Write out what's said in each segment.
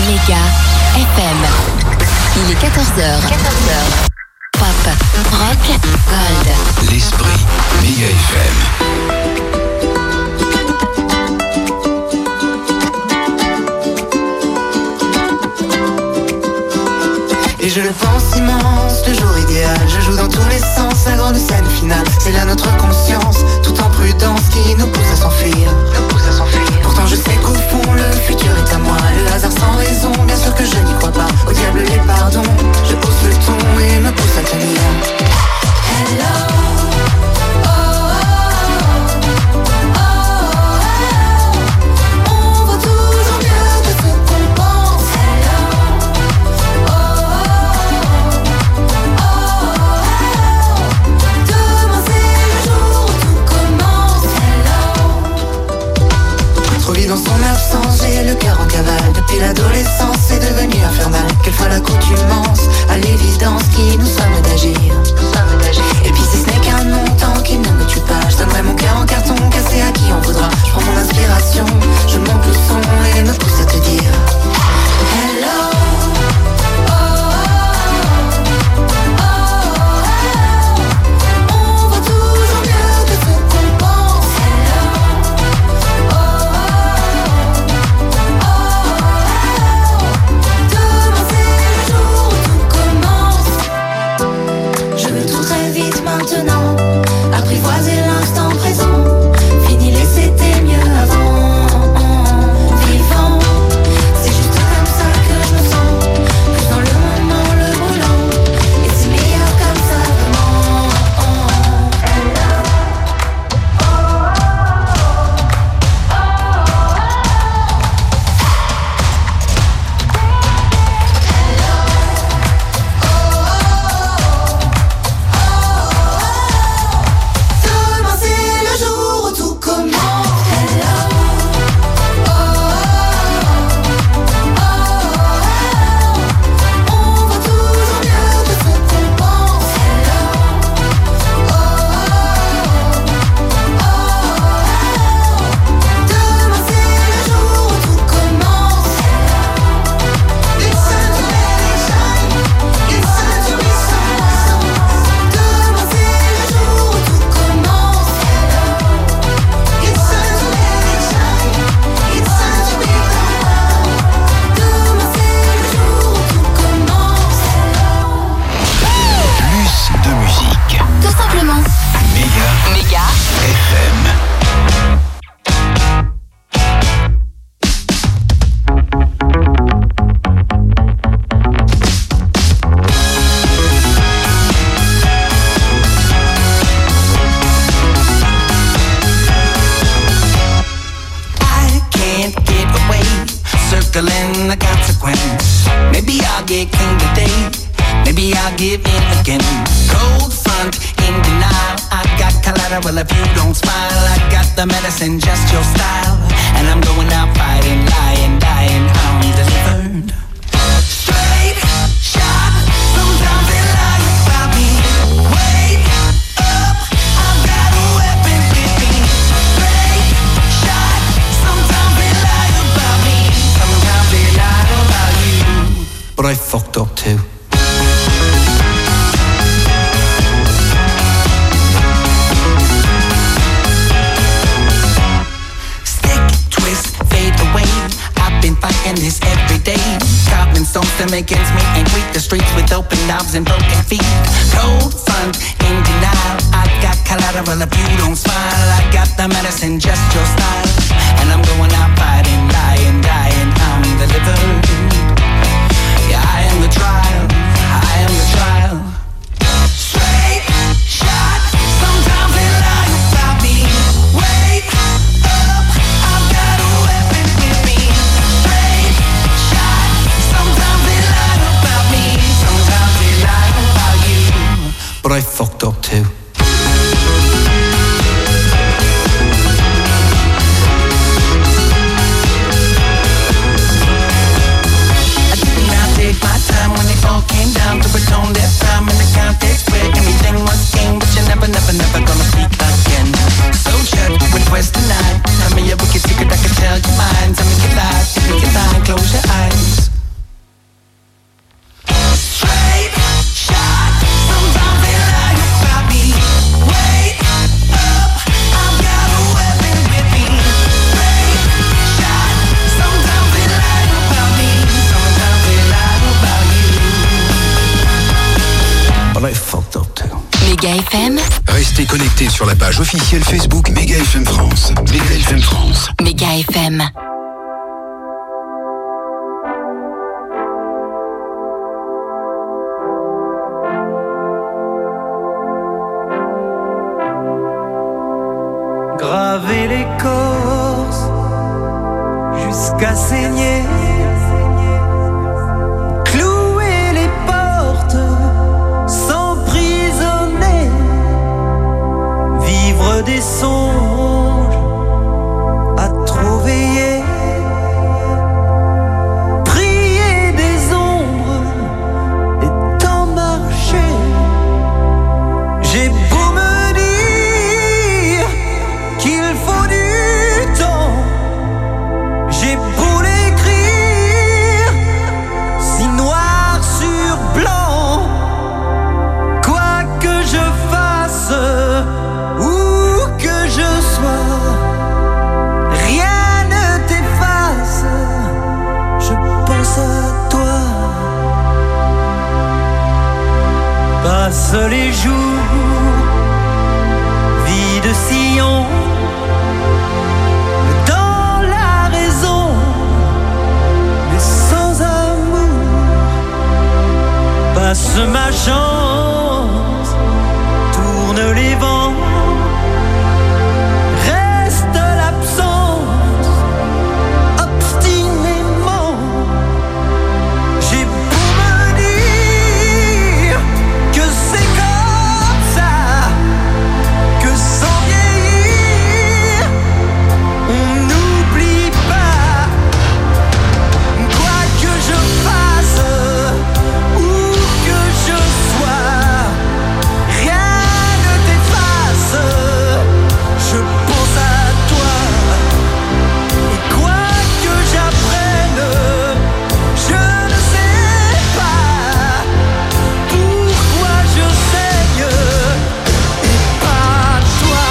Méga FM. Il est 14h. Pop, rock, gold. L'esprit Méga FM. Et je le pense immense, le jour idéal. Je joue dans tous les sens, la grande scène finale. C'est là notre conscience, tout en prudence, qui nous pousse à s'enfuir. Pourtant je sais qu'au fond le futur est à moi. Le hasard sans raison, bien sûr que je n'y crois pas. Au diable les pardons, je hausse le ton et me pousse à tenir. Hello. Dans son absence, j'ai le cœur en cavale. Depuis l'adolescence, c'est devenu infernal. Quelle fois l'accoutumance, à l'évidence qui nous sommes d'agir. Et puis si ce n'est qu'un nom, tant qu'il ne me tue pas, je donnerai mon cœur en carton cassé à qui en voudra. Je prends mon inspiration, je monte le son et me pousse à te dire hello. Apprivoiser l'instant présent. Fini les c'était mieux avant. Vivant. C'est juste comme ça que je me sens. Plus dans le moment, le brûlant. Et c'est meilleur comme ça vraiment. Medicine, just your style. And I'm going out fighting, lying, dying, I'm delivered. Straight shot, sometimes they lie about me. Wake up, I've got a weapon with me. Straight shot, sometimes they lie about me. Sometimes they lie about you. But I fucked up too. Fighting this every day. Carving stones to make ends meet and greet the streets with open arms and broken feet. Cold front in denial. I got collateral if you don't smile. I got the medicine, just your style. And I'm going out fighting, lying, dying, I'm delivered. Yeah, I am the trial, I am the trial. Straight shot, sometimes they lie about me. Wake up, I've got a weapon with me. But I fucked up too. FM. Restez connectés sur la page officielle Facebook Méga FM France. Méga FM France. Méga FM. Graver l'écorce jusqu'à saigner, clouer les portes, s'emprisonner, vivre des songes à trop veiller, prier des ombres et tant marcher. J'ai beau me dire qu'il faut du temps, j'ai beau l'écrire si noir sur blanc, quoi que je fasse, où que je sois, rien ne t'efface, je pense à toi. Passent les jours, vie de sillon, dans la raison, mais sans amour. Passe ma chance, tourne les vents, reste l'absence, obstinément. J'ai beau me dire que c'est comme ça, que sans vieillir, on n'oublie pas. Quoi que je fasse, où que je sois, rien ne t'efface, je pense à toi. Et quoi que j'apprenne, je ne sais pas pourquoi je saigne et pas toi.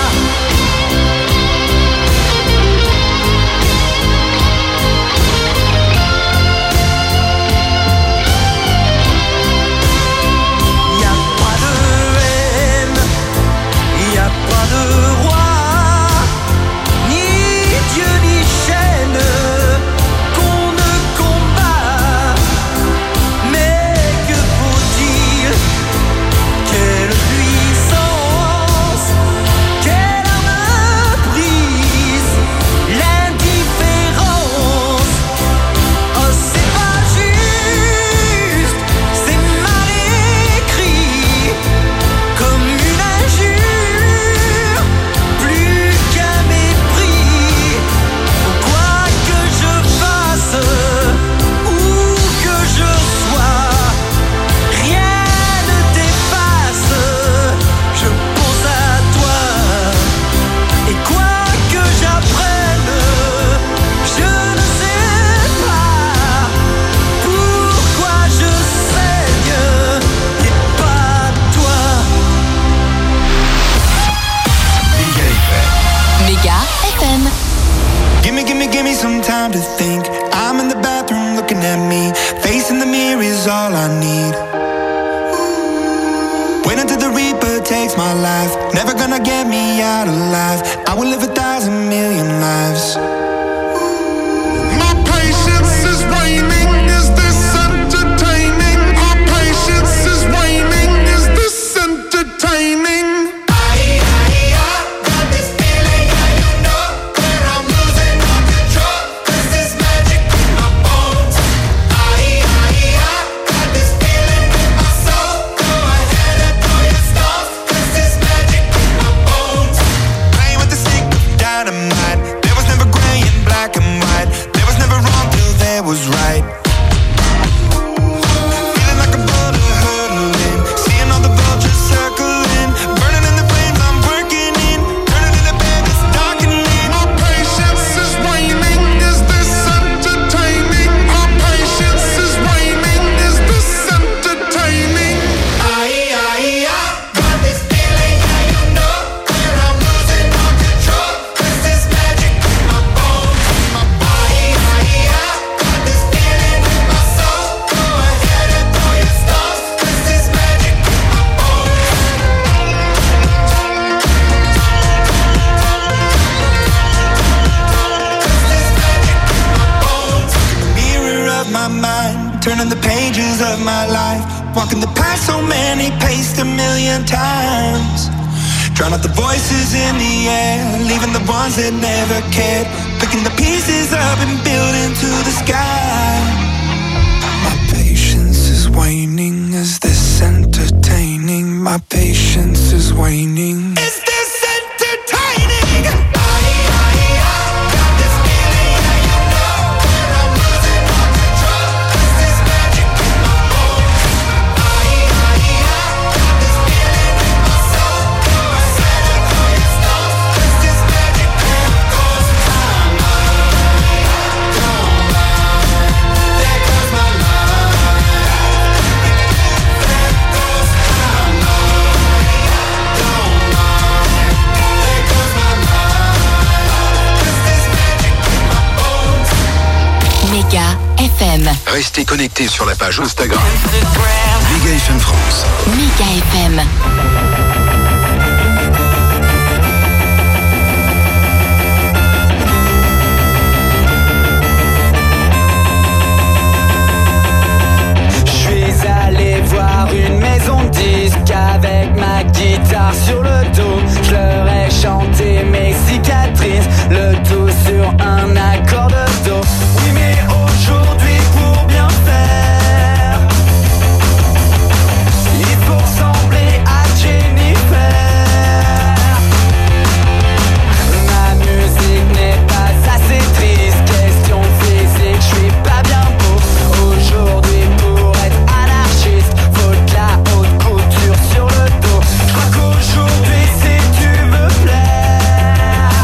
Y a pas de haine, y a pas de roi, ni Dieu ni chaîne qu'on ne combat. Mais que faut-il? Quelle puissance, quelle arme brise l'indifférence. Oh, c'est pas juste, c'est mal écrit, comme une injure, plus qu'un mépris. Quoi que je fasse, où que je sois, rien ne t'efface, je pense à toi. Et quoi que j'apprenne, je ne sais pas pourquoi je saigne et pas toi. Méga FM. Méga FM. Give me some time to think. I'm in the bathroom looking at me. Facing the mirror is all I need. Wait until the Reaper takes my life. Never gonna get me out alive. I will live 1,000 million lives. My patience is waning. Is this entertaining? Our patience is waning. Is this entertaining? Got this feeling, you know, where I'm losing all control. 'Cause there's magic in my bones. Got this feeling in my soul. Go ahead and throw your stones. 'Cause there's magic in my bones. Playing with the stick of dynamite. There was never gray my mind, turning the pages of my life, walking the path so many paced a million times. Drown out the voices in the air, leaving the ones that never cared, picking the pieces up and building to the sky. My patience is waning, is this entertaining? My patience is waning. Is this entertaining? Méga FM. Restez connectés sur la page Instagram. Méga FM France. Méga FM. Je suis allé voir une maison de disques avec ma guitare sur le dos. Je leur ai chanté mes cicatrices, le tout sur un accord de do. Oui, mais aujourd'hui pour bien faire, il faut ressembler à Jennifer. Ma musique n'est pas assez triste, question physique, je suis pas bien beau. Aujourd'hui pour être anarchiste, faut de la haute couture sur le dos. Je crois qu'aujourd'hui si tu veux plaire,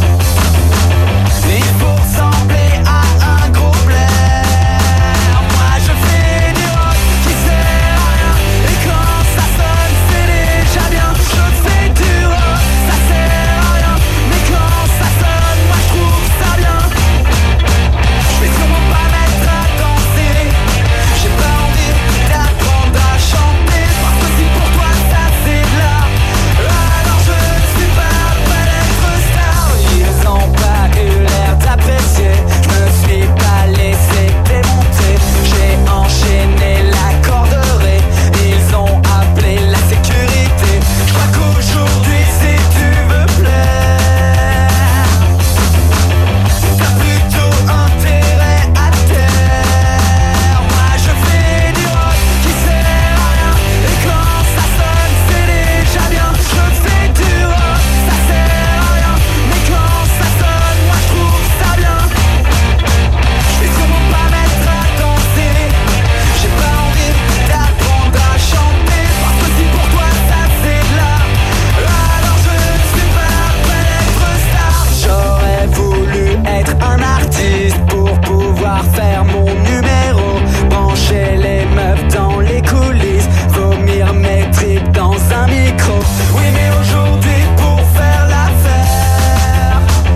il faut ressembler à un gros blaire. Moi je fais du rock qui sert à rien, et quand ça sonne c'est déjà bien. Je fais du rock, ça sert à rien, mais quand ça sonne moi je trouve ça bien. Je vais sûrement pas mettre à danser, j'ai pas envie d'apprendre à chanter, parce que si pour toi ça c'est de l'art, alors je ne suis pas prêt d'être star. Ils ont pas eu l'air d'apprécier, je me suis pas laissé démonter, j'ai enchaîné l'accord de ré, ils ont appelé la sécurité. Je crois qu'aujourd'hui si tu veux plaire, t'as plutôt intérêt à taire. Moi je fais du rock qui sert à rien, et quand ça sonne c'est déjà bien. Je fais du rock, ça sert à rien, mais quand ça sonne moi je trouve ça bien. Je vais sûrement pas mettre à danser, j'ai pas envie d'apprendre à chanter, parce que si pour toi ça c'est de l'art, alors je ne suis pas prêt d'être star. J'aurais voulu être un artiste pour pouvoir faire mon numéro, brancher les meufs dans les coulisses, vomir mes tripes dans un micro. Oui mais aujourd'hui pour faire l'affaire,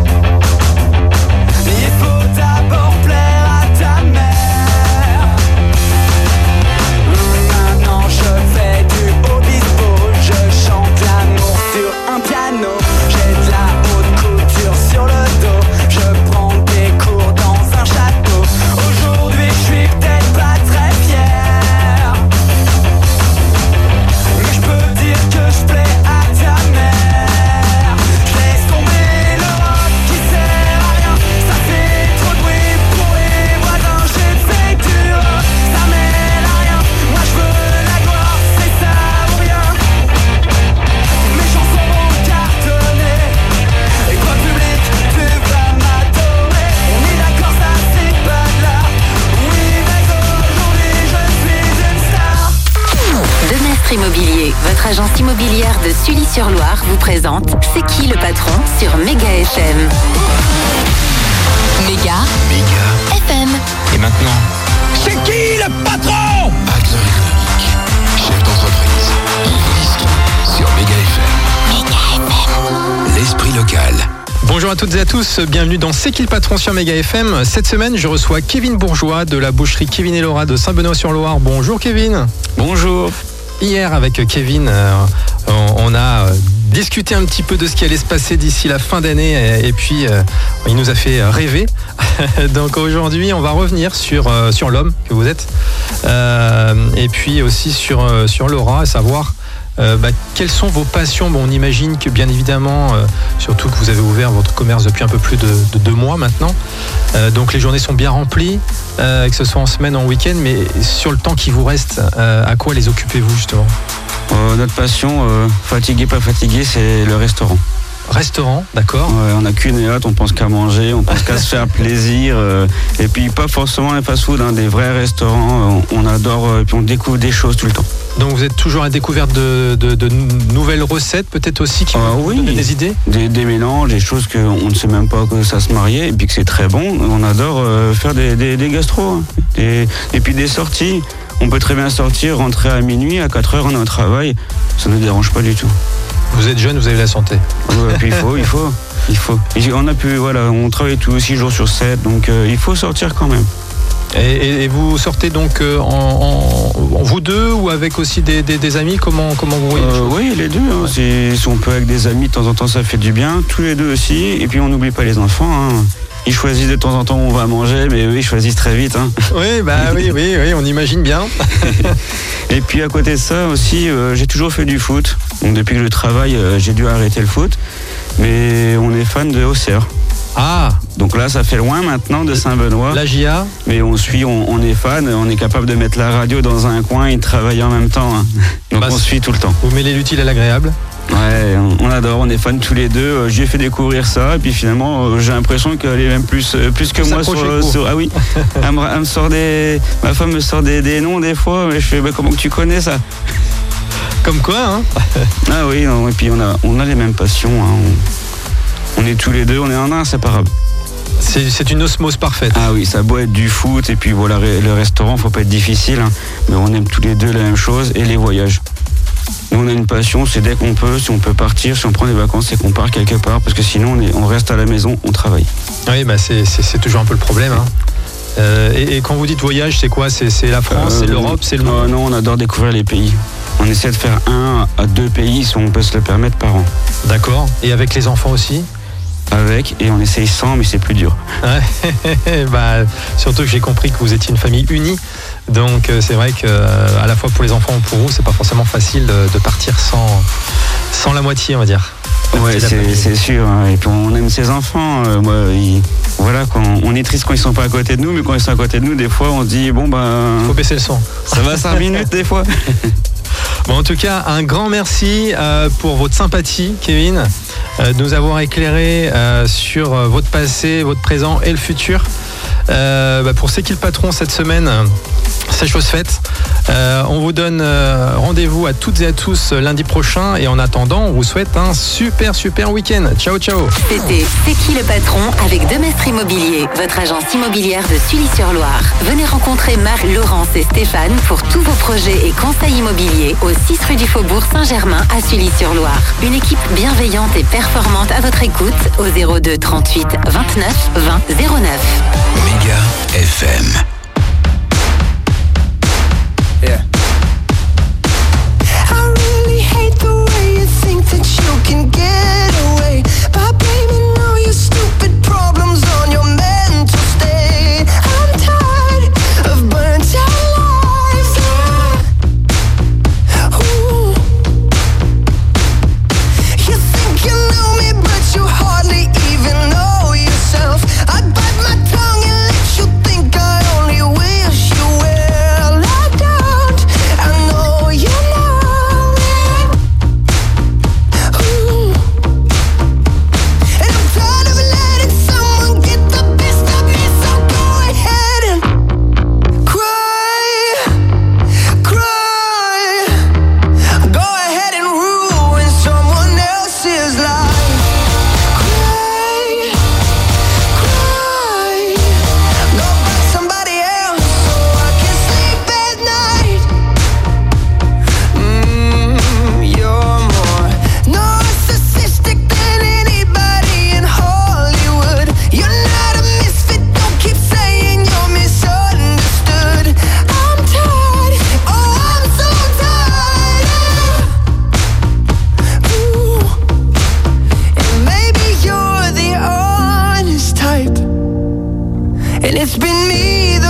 il faut d'abord plaire à ta mère. Maintenant je fais du obispo, je chante l'amour sur un piano, j'ai de la haute couture sur le dos, je prends des cours dans un château. Aujourd'hui je suis peut-être pas très fier, mais je peux dire que je plais à ta mère. Je laisse tomber le rock qui sert à rien, ça fait trop de bruit pour les voisins. J'ai fait du rock, ça mène à rien, moi je veux la gloire, c'est ça ou rien. Mes chansons vont cartonner, et toi public tu vas m'adorer. On est d'accord ça c'est pas de l'art, oui mais aujourd'hui je suis une star. Demestre Immobilier, votre agence immobilière de Sully-sur-Loire, vous présente C'est qui le patron sur Méga FM. Méga FM. Et maintenant, C'est qui le patron? acteur économique, chef d'entreprise, Yves Liski sur Méga FM. L'esprit local. Bonjour à toutes et à tous, bienvenue dans C'est qui le patron sur Méga FM. Cette semaine, je reçois Kevin Bourgeois de la boucherie Kevin et Laura de Saint-Benoît-sur-Loire. Bonjour Kevin. Bonjour. Hier avec Kevin, on a discuté un petit peu de ce qui allait se passer d'ici la fin d'année et puis il nous a fait rêver. Donc aujourd'hui, on va revenir sur l'homme que vous êtes et puis aussi sur Laura, à savoir quelles sont vos passions. Bon, on imagine que bien évidemment, surtout que vous avez ouvert votre commerce depuis un peu plus de 2 mois maintenant, donc les journées sont bien remplies, que ce soit en semaine ou en week-end, mais sur le temps qui vous reste, à quoi les occupez-vous justement ? Notre passion, fatigué, pas fatigué, c'est le restaurant. Restaurant, d'accord. Ouais, on n'a qu'une hâte, on pense qu'à manger, on pense qu'à se faire plaisir. Et puis pas forcément les fast-food, des vrais restaurants. On adore, et puis on découvre des choses tout le temps. Donc vous êtes toujours à la découverte de nouvelles recettes, peut-être aussi, qui vous donnent des idées ? Des mélanges, des choses qu'on ne sait même pas que ça se mariait, et puis que c'est très bon. On adore faire des gastros, et puis des sorties. On peut très bien sortir, rentrer à minuit, à 4h, on est au travail. Ça ne nous dérange pas du tout. Vous êtes jeune, vous avez la santé. Ouais, puis il faut. Et on travaille tous 6 jours sur 7, donc il faut sortir quand même. Et vous sortez donc en vous deux ou avec aussi des amis, comment vous voyez les choses ? Oui, les deux. Si on peut avec des amis, de temps en temps, ça fait du bien. Tous les deux aussi. Et puis on n'oublie pas les enfants. Ils choisissent de temps en temps où on va manger, mais eux, ils choisissent très vite. Oui, oui, on imagine bien. Et puis à côté de ça aussi, j'ai toujours fait du foot. Donc depuis que je travaille, j'ai dû arrêter le foot. Mais on est fan de Auxerre. Ah. Donc là, ça fait loin maintenant de Saint-Benoît. La GIA. Mais on est fan, on est capable de mettre la radio dans un coin et de travailler en même temps. Donc on suit tout le temps. Vous mêlez l'utile à l'agréable. Ouais, on adore, on est fans tous les deux. J'ai fait découvrir ça et puis finalement, j'ai l'impression qu'elle est même plus que moi sur. Ah oui. Elle me sort ma femme me sort des noms des fois, mais je fais comment que tu connais ça ? Comme quoi, Ah oui, non, et puis on a les mêmes passions. On est tous les deux, on est inséparables. C'est une osmose parfaite. Ah oui, ça doit être du foot et puis voilà, le restaurant, faut pas être difficile, mais on aime tous les deux la même chose et les voyages. Nous, on a une passion, c'est dès qu'on peut, si on peut partir, si on prend des vacances, c'est qu'on part quelque part, parce que sinon, on reste à la maison, on travaille. Oui, c'est toujours un peu le problème. Et quand vous dites voyage, c'est quoi ? C'est la France, c'est l'Europe, c'est le monde ? Non, on adore découvrir les pays. On essaie de faire 1 à 2 pays, si on peut se le permettre, par an. D'accord. Et avec les enfants aussi ? Et on essaye sans, mais c'est plus dur. Surtout que j'ai compris que vous étiez une famille unie. Donc c'est vrai que à la fois pour les enfants ou pour vous, c'est pas forcément facile de partir sans la moitié, on va dire. Ouais, c'est sûr. Et puis on aime ses enfants. On est triste quand ils sont pas à côté de nous, mais quand ils sont à côté de nous, des fois on se dit faut baisser le son. Ça va 5 minutes des fois. Bon, en tout cas, un grand merci pour votre sympathie, Kevin, de nous avoir éclairé sur votre passé, votre présent et le futur. Pour C'est qui le patron cette semaine, c'est chose faite. On vous donne rendez-vous à toutes et à tous lundi prochain et en attendant, on vous souhaite un super week-end. Ciao. C'était C'est qui le patron avec Demestre Immobilier, votre agence immobilière de Sully-sur-Loire. Venez rencontrer Marc, Laurence et Stéphane pour tous vos projets et conseils immobiliers au 6 rue du Faubourg Saint-Germain à Sully-sur-Loire. Une équipe bienveillante et performante à votre écoute au 02 38 29 20 09. Méga FM. Yeah. I really hate the way you think that you can get away by blaming all your stupid problems on your mental state. I'm tired of burnt out lives. Ooh. You think you know me, but you hardly even know yourself. I bite my tongue and let you think I only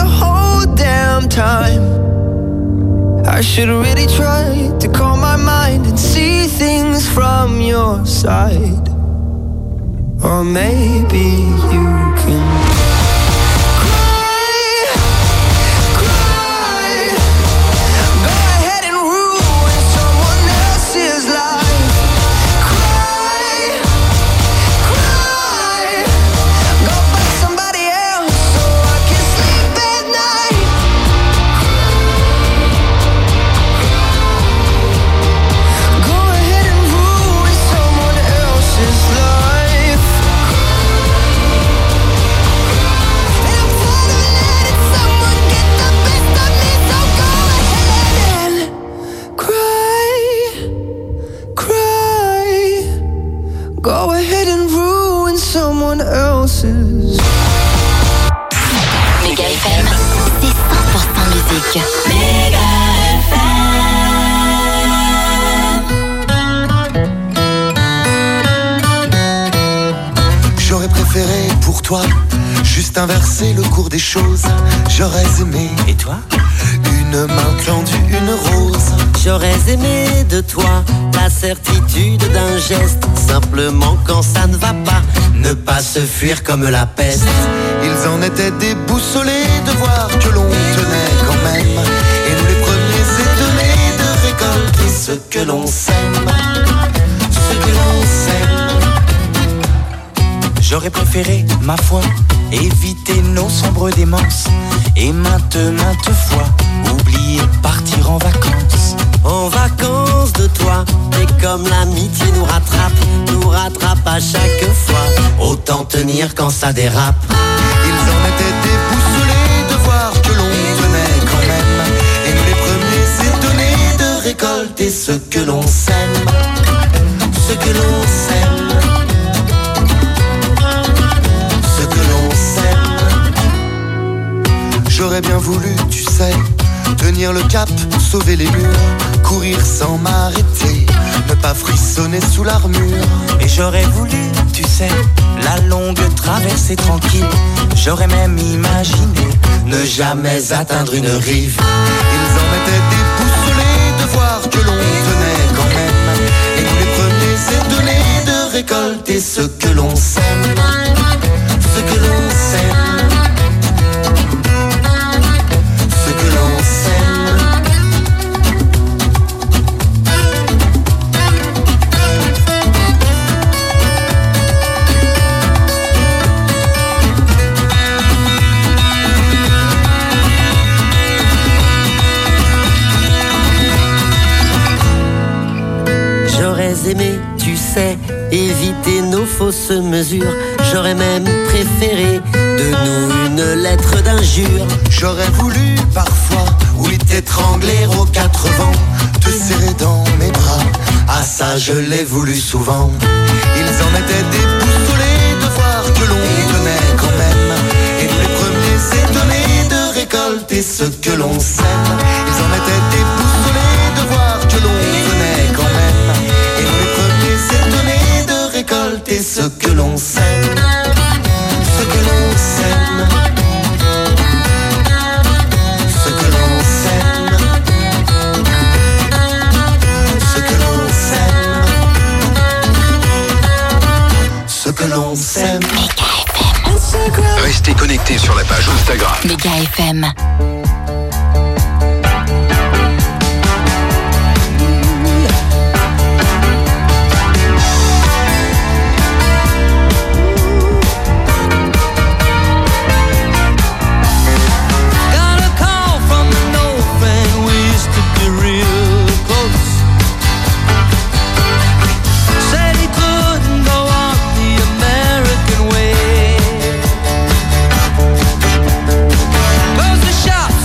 whole damn time. I should really try to calm my mind and see things from your side. Or maybe you can go ahead and ruin someone else's. Méga FM, c'est 100% musique. Méga FM. J'aurais préféré pour toi juste inverser le cours des choses. J'aurais aimé. Et toi? Une main tendue, une rose. J'aurais aimé de toi la certitude d'un geste. Simplement quand ça ne va pas, ne pas se fuir comme la peste. Ils en étaient déboussolés de voir que l'on tenait quand même. Et nous les premiers étonnés de récolter ce que l'on sème. Ce que l'on sème. J'aurais préféré, ma foi, éviter nos sombres démences. Et maintes fois, oublier partir en vacances. En vacances de toi, et comme l'amitié nous rattrape à chaque fois. Autant tenir quand ça dérape. Ils en étaient déboussolés de voir que l'on tenait quand même. Et nous les premiers étonnés de récolter ce que l'on sème. Ce que l'on sème. Ce que l'on sème. J'aurais bien voulu, tu sais, tenir le cap, sauver les murs, courir sans m'arrêter, ne pas frissonner sous l'armure. Et j'aurais voulu, tu sais, la longue traversée tranquille. J'aurais même imaginé ne jamais atteindre une rive. Ils en étaient déboussolés de voir que l'on tenait quand même. Et nous les premiers étonnés de récolter ce que l'on sème. Ce que l'on sème. Aimé, tu sais, éviter nos fausses mesures. J'aurais même préféré de nous une lettre d'injure. J'aurais voulu parfois, oui, t'étrangler aux quatre vents, te serrer dans mes bras. Ah ça, je l'ai voulu souvent. Ils en étaient déboussolés de voir que l'on tenait quand même. Et nous les premiers étonnés de récolter ce que l'on sème. Ils en étaient déboussolés de voir que l'on tenait quand même. S'étonner de récolter ce que l'on sème. Ce que l'on sème. Ce que l'on sème. Ce que l'on sème. Ce que l'on sème. Restez connectés sur la page Instagram. Méga FM. Close the shop.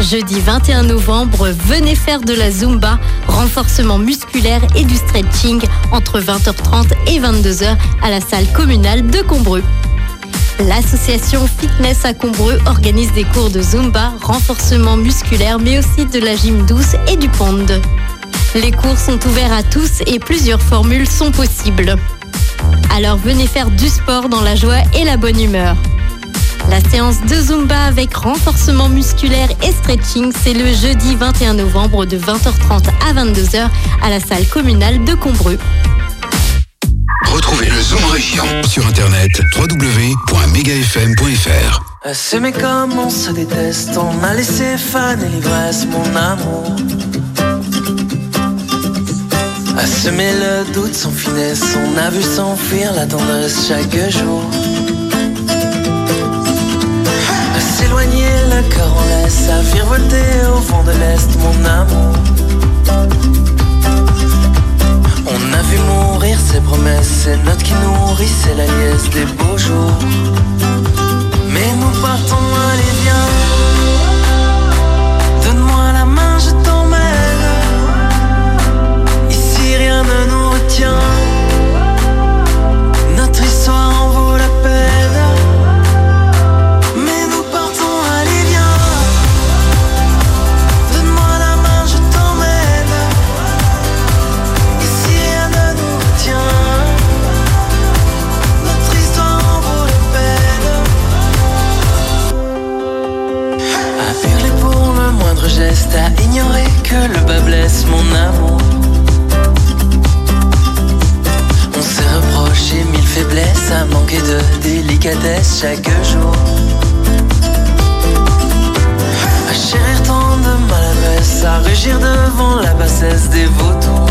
Jeudi 21 novembre, venez faire de la Zumba, renforcement musculaire et du stretching entre 20h30 et 22h à la salle communale de Combreux. L'association Fitness à Combreux organise des cours de Zumba, renforcement musculaire, mais aussi de la gym douce et du pond. Les cours sont ouverts à tous et plusieurs formules sont possibles. Alors venez faire du sport dans la joie et la bonne humeur. La séance de Zumba avec renforcement musculaire et stretching, c'est le jeudi 21 novembre de 20h30 à 22h à la salle communale de Combreux. Retrouvez le Zoom Région sur internet www.megafm.fr. S'aimer comme on se déteste, on a laissé faner l'ivresse, mon amour. À semer le doute sans finesse, on a vu s'enfuir la tendresse chaque jour. À s'éloigner le cœur en laisse, à virevolter au vent de l'Est, mon amour. On a vu mourir ses promesses, ces notes qui nourrissaient la liesse des beaux jours. Mais nous partons, allez viens, donne-moi la main, je t'emmène. Ici rien ne nous retient, notre histoire en vaut la peine. Mais nous partons, allez viens, donne-moi la main, je t'emmène. Ici rien ne nous retient, notre histoire en vaut la peine. À hurler pour le moindre geste, à ignorer que le bas blesse, mon amour. On s'est reproché mille faiblesses, à manquer de délicatesse chaque jour. À chérir tant de maladresse, à rugir devant la bassesse des vautours.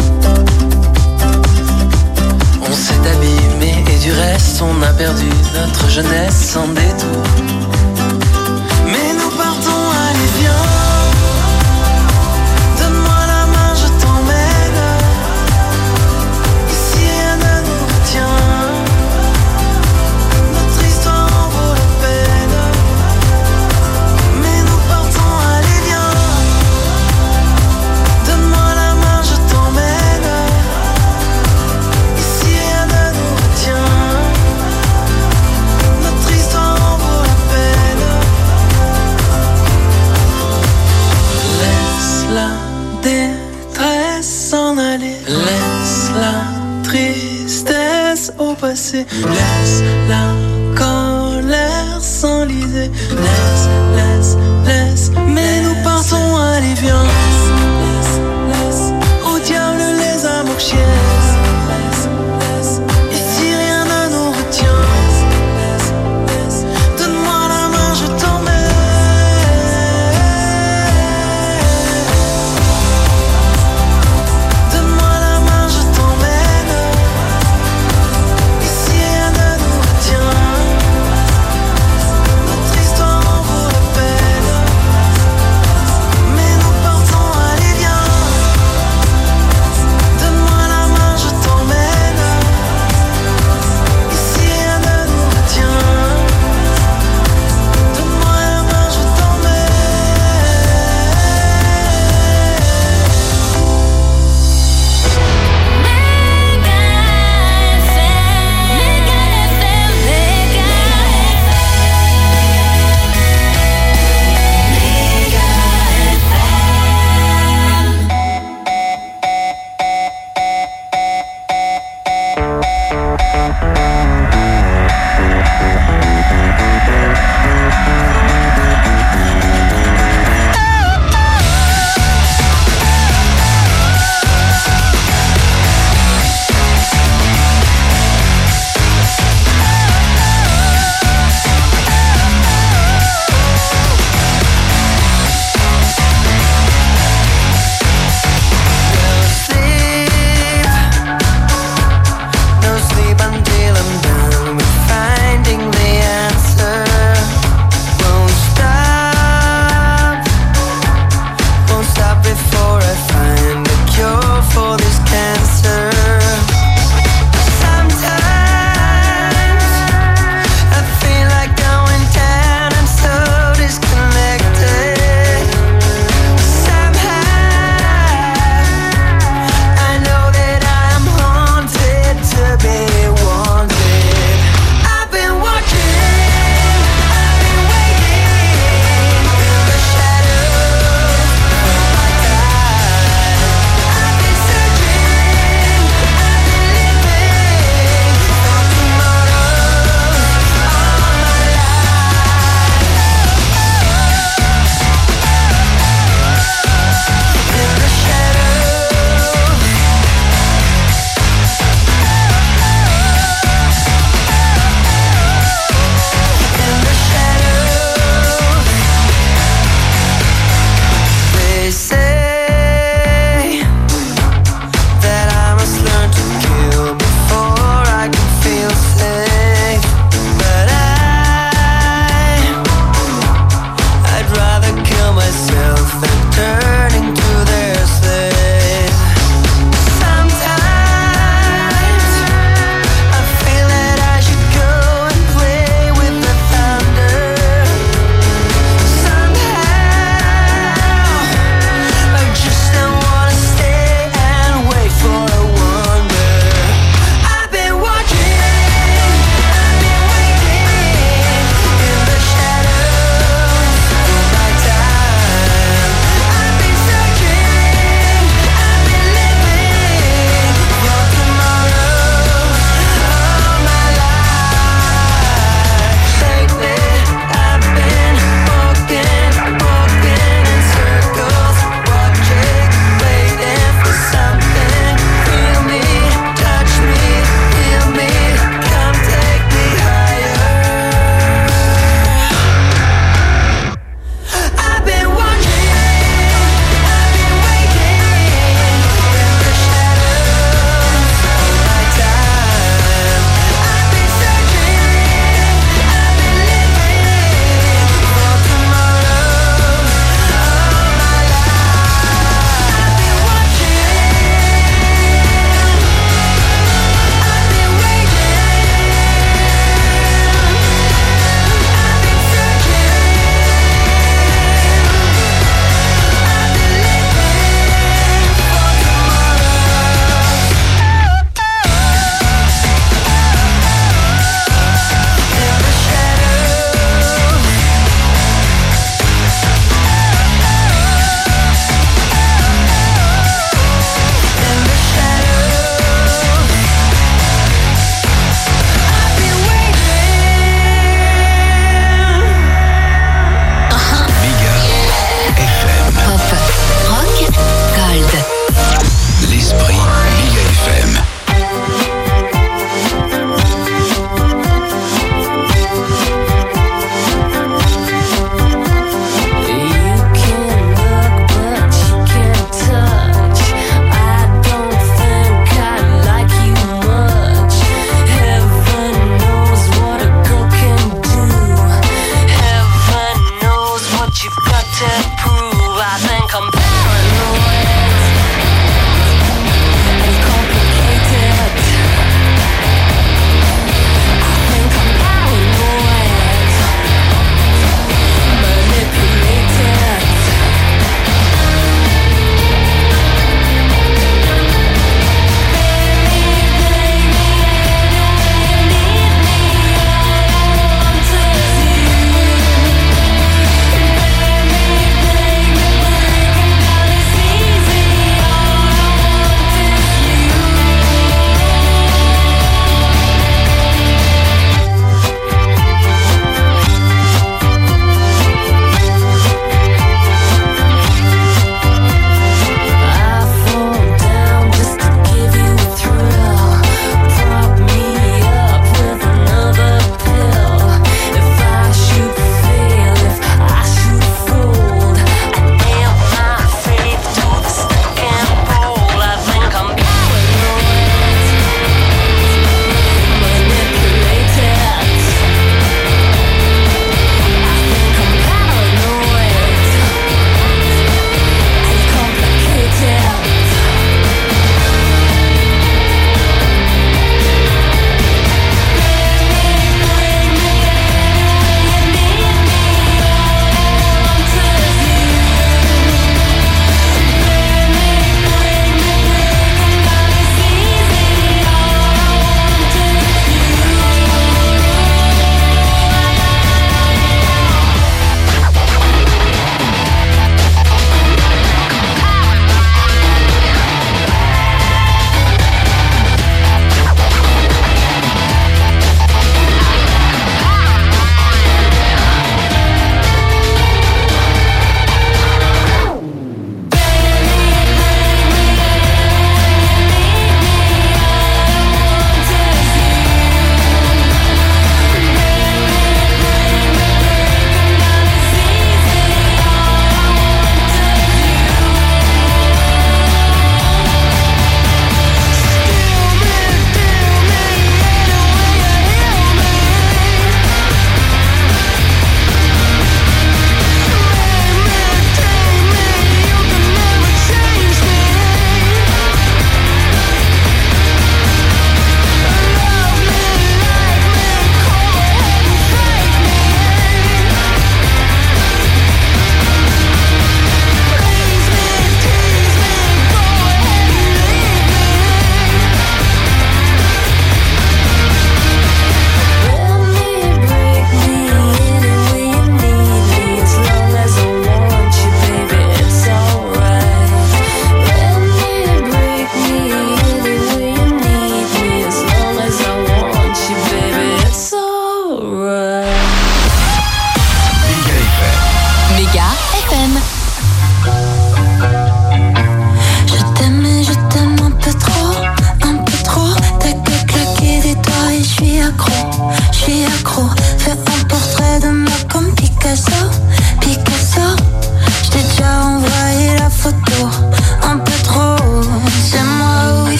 On s'est abîmé et du reste, on a perdu notre jeunesse sans détour. Mais nous partons, allez viens, donne-moi la main, je t'emmène. Ici rien ne nous retient, notre histoire en vaut la peine. Mais nous partons, allez viens, donne-moi la main, je t'emmène. Ici rien ne nous retient, notre histoire en vaut la peine. Laisse la détresse s'en aller, laisse la tristesse au passé, laisse la colère s'enliser, laisse, mais nous partons, allez viens, laisse, au diable les amours chiennes, ici rien ne nous retient, donne-moi la main, je t'emmène. Donne-moi la main, je t'emmène. Ici rien ne nous retient, notre histoire en vaut la peine. Mais nous partons,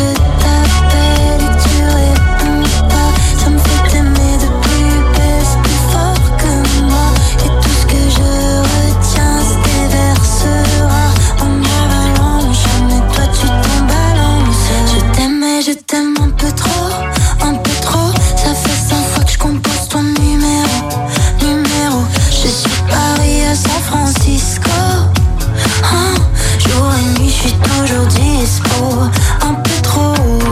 t'appelle et tu réponds pas. Ça me fait t'aimer de plus belle, c'est plus fort que moi. Et tout ce que je retiens se déversera en avalanche. Mais toi tu t'en balances. Je t'aime un peu trop, un peu trop. Ça fait 100 fois que je compose ton numéro. Je suis Paris à San Francisco. Jour et nuit, je suis toujours dispo. Un peu trop.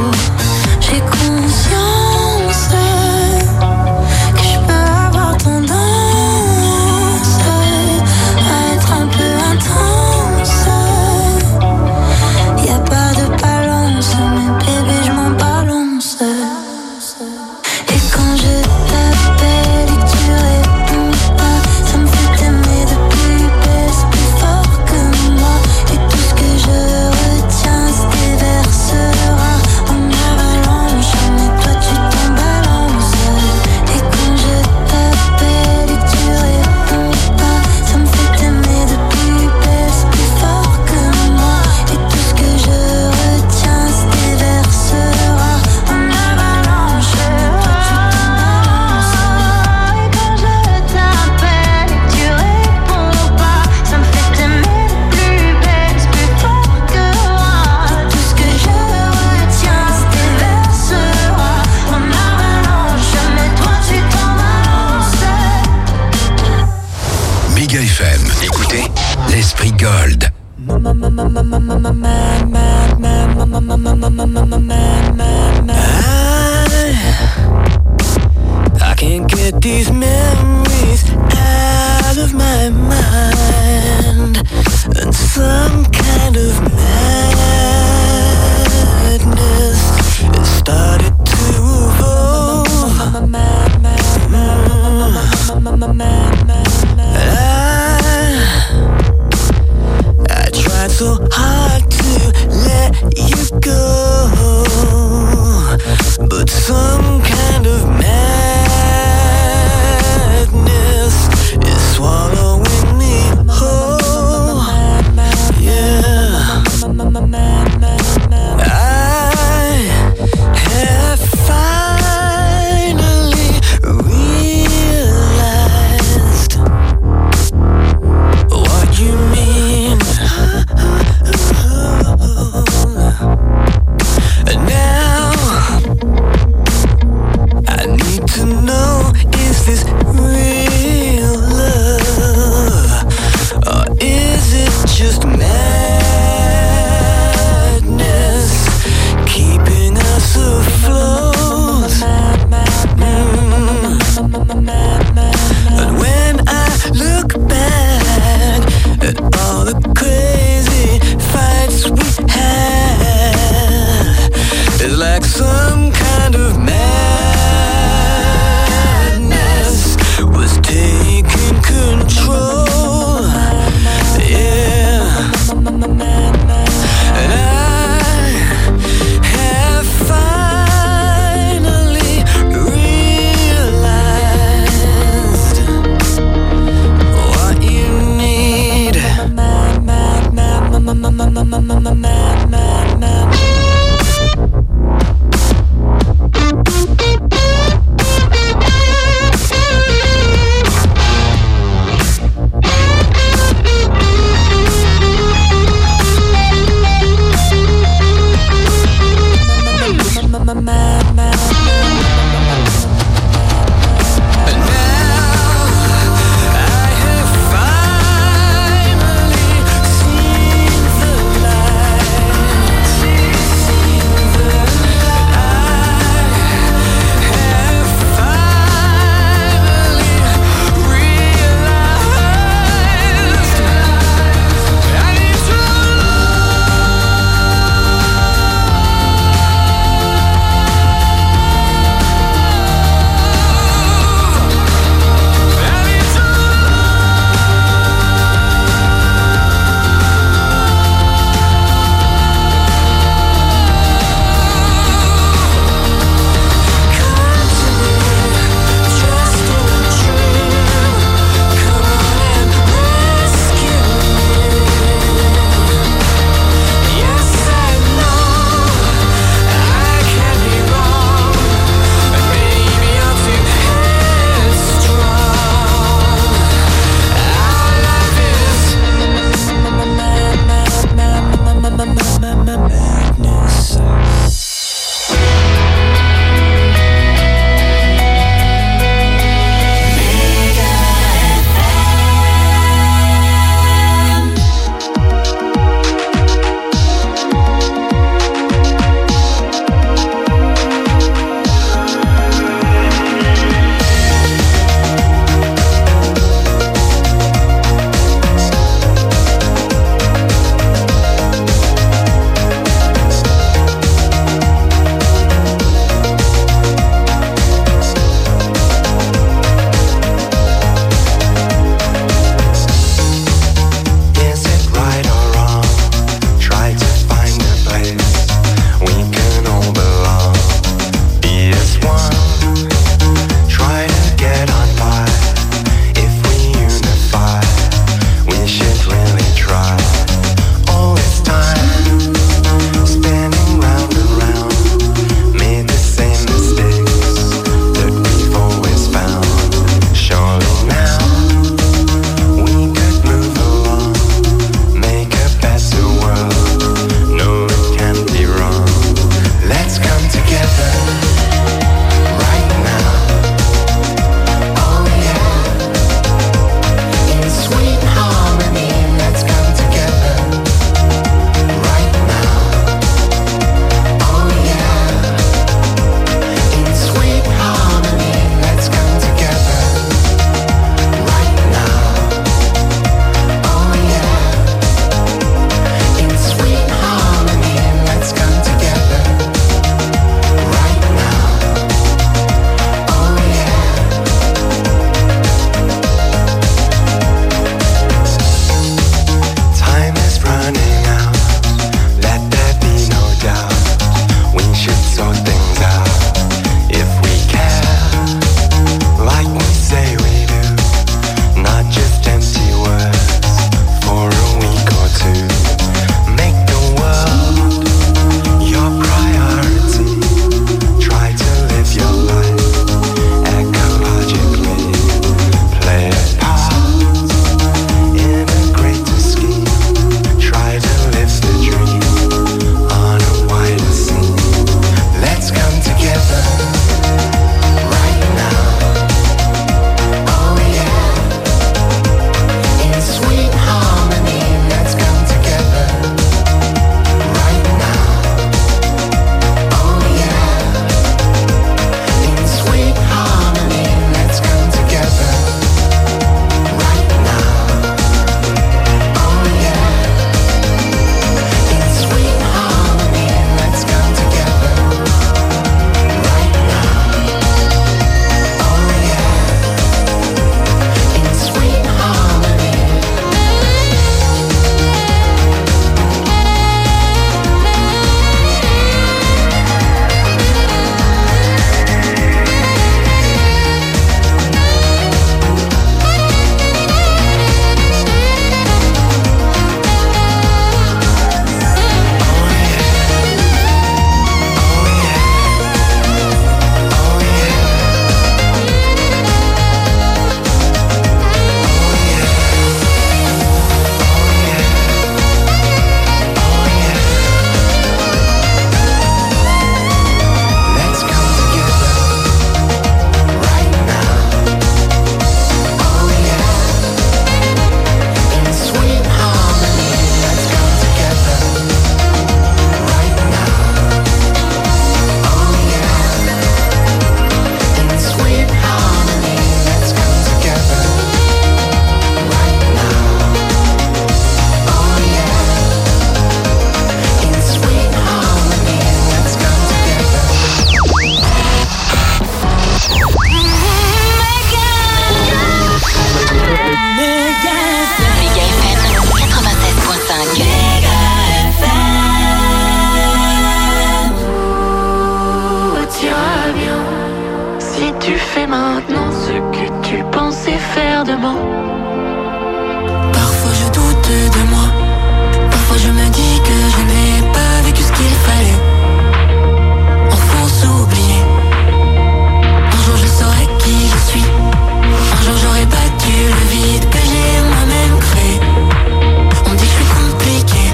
maintenant ce que tu pensais faire demain. Parfois je doute de moi, parfois je me dis que je n'ai pas vécu ce qu'il fallait. Enfance oubliée, un jour je saurai qui je suis. Un jour j'aurai battu le vide que j'ai moi-même créé. On me dit que je suis compliqué,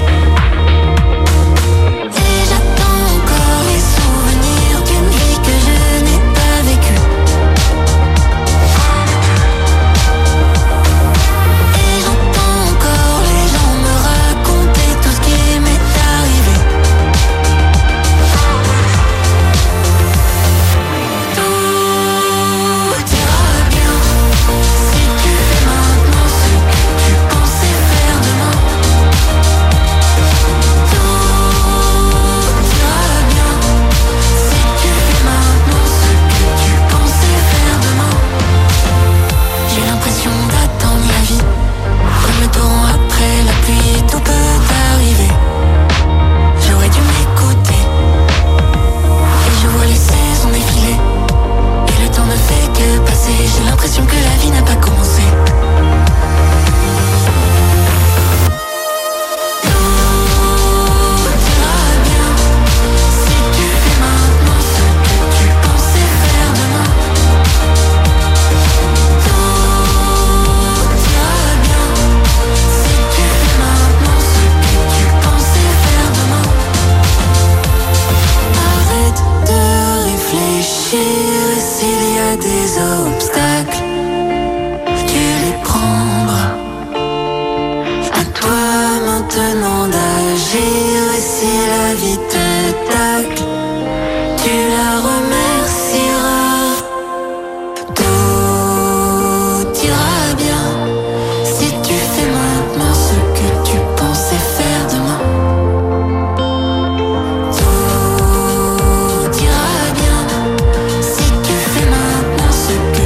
et j'attends encore les souvenirs d'une vie que je n'ai pas vécue. Et j'entends encore les gens me raconter tout ce qui m'est arrivé. Tout ira bien si tu fais maintenant ce que tu pensais faire demain. Tout ira bien si tu fais maintenant ce que tu pensais faire demain. J'ai l'impression d'attendre la vie, comme le torrent après la pluie, tout peut arriver. J'aurais dû m'écouter, et je vois les saisons défiler, et le temps ne fait que passer. J'ai l'impression que la vie n'a pas commencé. Tout ira bien si tu fais maintenant ce que tu pensais faire demain. Tout ira bien si tu fais maintenant ce que tu pensais faire demain. Arrête de réfléchir, et s'il y a des obstacles, tu les prendras. À toi maintenant d'agir, et si la vie te tacle, tu la remercieras. Tout ira bien si tu fais maintenant ce que tu pensais faire demain. Tout ira bien si tu fais maintenant ce que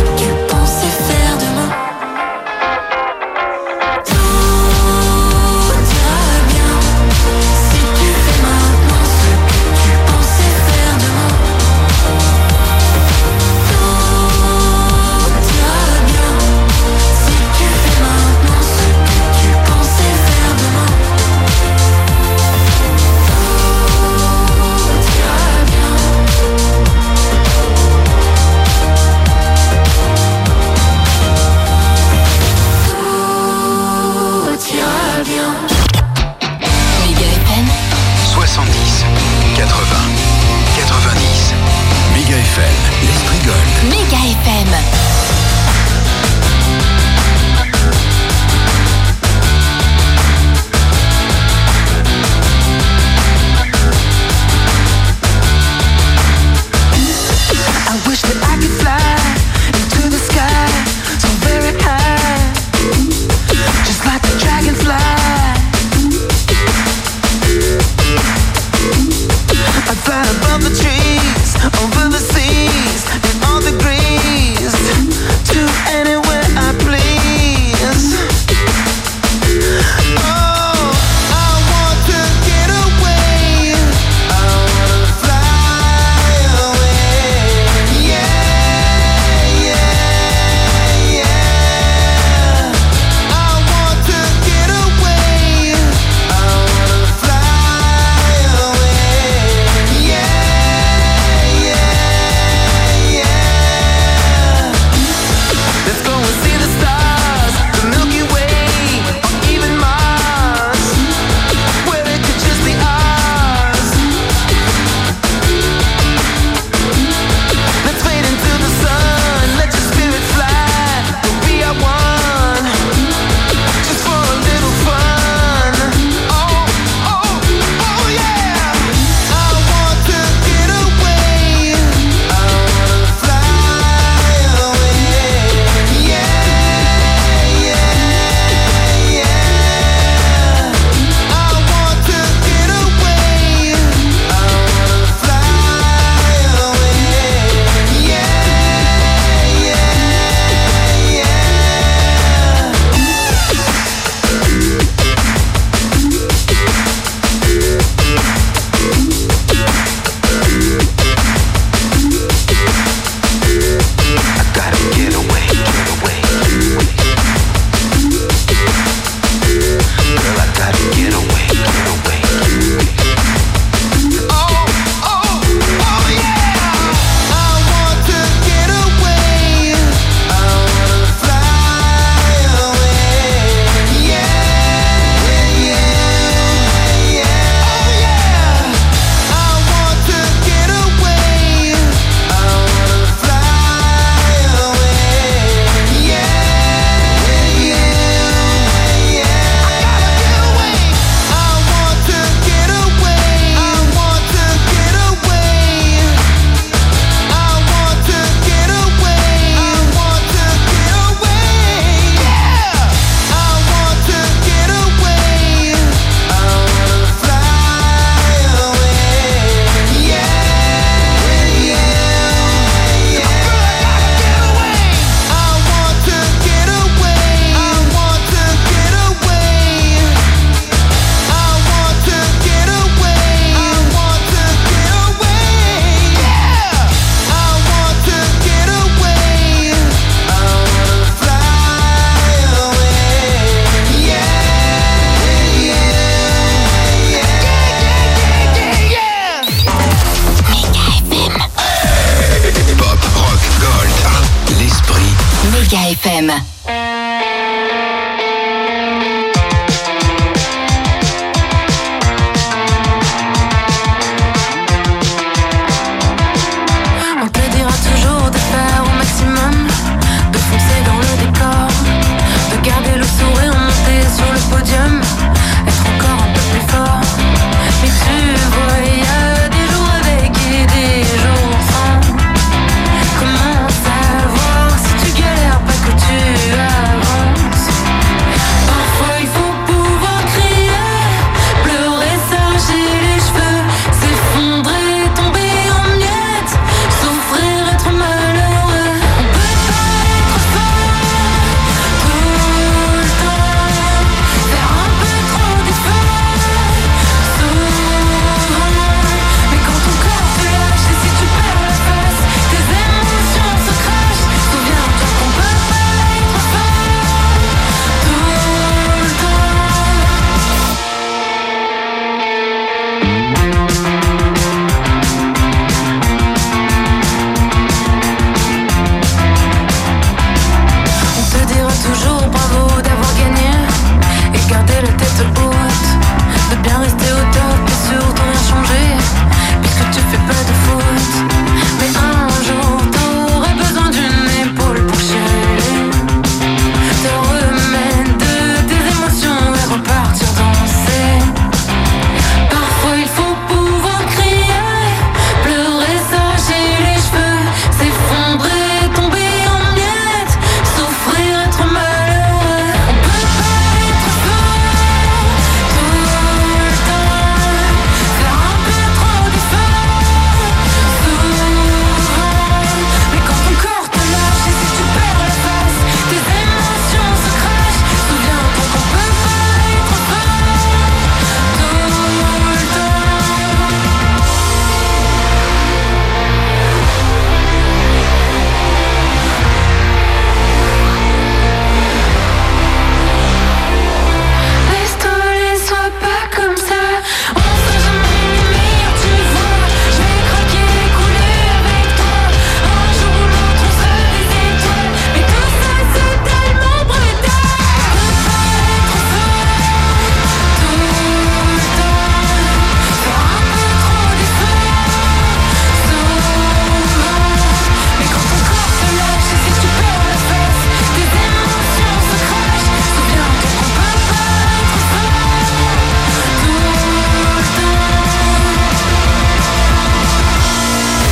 FM.